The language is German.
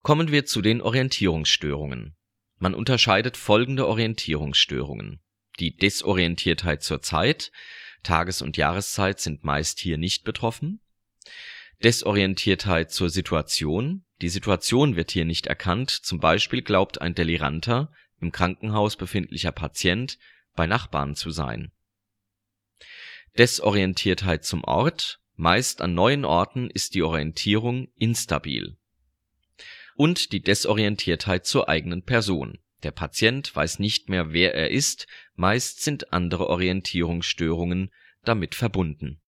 Kommen wir zu den Orientierungsstörungen. Man unterscheidet folgende Orientierungsstörungen: Die Desorientiertheit zur Zeit (Tages - und Jahreszeit sind meist hier nicht betroffen), Desorientiertheit zur Situation (Die Situation wird hier nicht erkannt, zum Beispiel glaubt ein deliranter, im Krankenhaus befindlicher Patient bei Nachbarn zu sein), Desorientiertheit zum Ort (Meist an neuen Orten ist die Orientierung instabil) und die Desorientiertheit zur eigenen Person (Der Patient weiß nicht mehr, wer er ist, meist sind andere Orientierungsstörungen damit verbunden